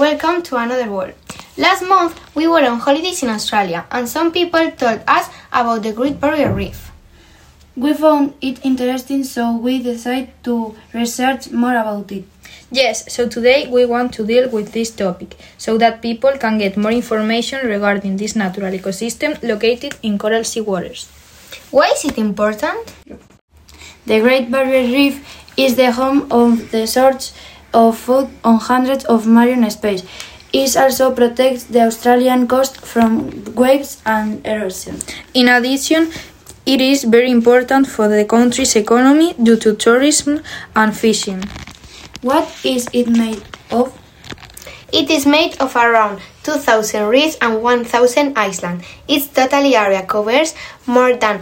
welcome to another world. Last month we were on holidays in Australia and some people told us about the Great Barrier Reef. We found it interesting, so we decided to research more about it. Yes, so today we want to deal with this topic so that people can get more information regarding this natural ecosystem located in coral sea waters. Why is it important? The Great Barrier Reef is the home of the source of food on hundreds of marine species. It also protects the Australian coast from waves and erosion. In addition, it is very important for the country's economy due to tourism and fishing. What is it made of? It is made of around 2,000 reefs and 1,000 islands. Its total area covers more than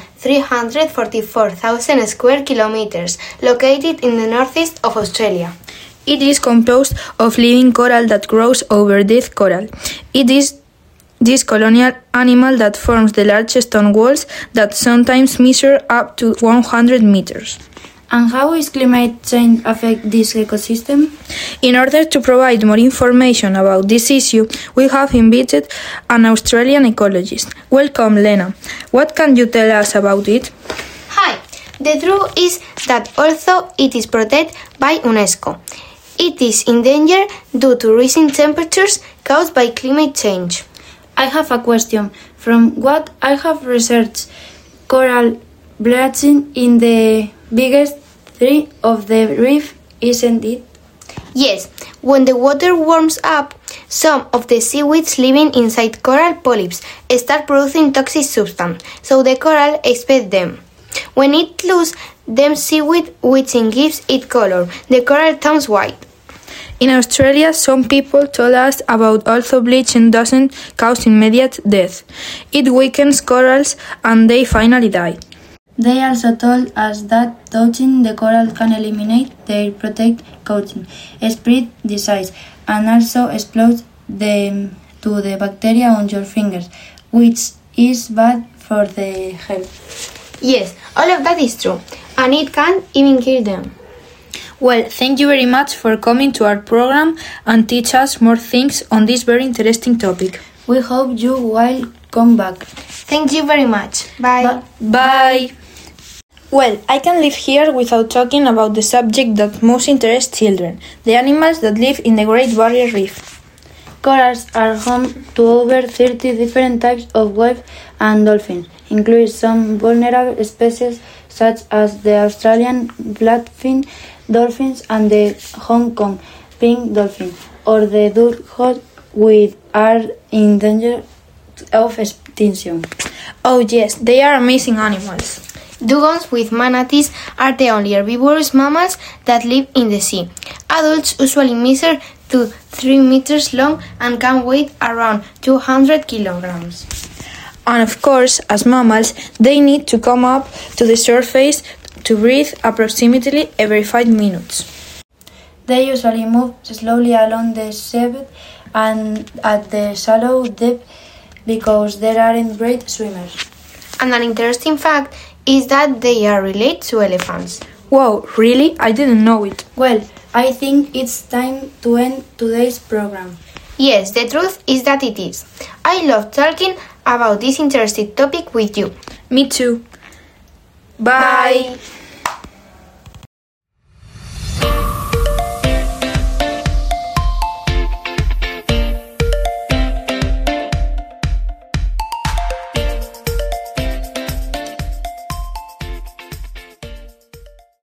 344,000 square kilometers, located in the northeast of Australia. It is composed of living coral that grows over dead coral. It is this colonial animal that forms the largest stone walls that sometimes measure up to 100 meters. And how is climate change affect this ecosystem? In order to provide more information about this issue, we have invited an Australian ecologist. Welcome, Lena. What can you tell us about it? Hi. The truth is that although it is protected by UNESCO, it is in danger due to rising temperatures caused by climate change. I have a question. From what I have researched, coral bleaching in the biggest tree of the reef, isn't it? Yes, when the water warms up, some of the seaweeds living inside coral polyps start producing toxic substance, so the coral expels them. When it loses them seaweed bleaching gives it color. The coral turns white. In Australia, some people told us about although bleaching doesn't cause immediate death. It weakens corals and they finally die. They also told us that touching the coral can eliminate their protective coating, spread disease, and also expose them to the bacteria on your fingers, which is bad for the health. Yes, all of that is true, and it can even kill them. Well, thank you very much for coming to our program and teach us more things on this very interesting topic. We hope you will come back. Thank you very much. Bye. Bye. Well, I can live here without talking about the subject that most interests children, the animals that live in the Great Barrier Reef. Corals are home to over 30 different types of whales and dolphins, including some vulnerable species such as the Australian blackfin dolphins and the Hong Kong pink dolphin, or the duckshot, which are in danger of extinction. Oh yes, they are amazing animals. Dugongs with manatees are the only herbivorous mammals that live in the sea. Adults usually measure to 3 meters long and can weigh around 200 kilograms. And of course, as mammals, they need to come up to the surface to breathe approximately every 5 minutes. They usually move slowly along the seabed and at the shallow depth because they aren't great swimmers. And an interesting fact is that they are related to elephants. Wow, really? I didn't know it. Well, I think it's time to end today's program. Yes, the truth is that it is. I love talking about this interesting topic with you. Me too. Bye.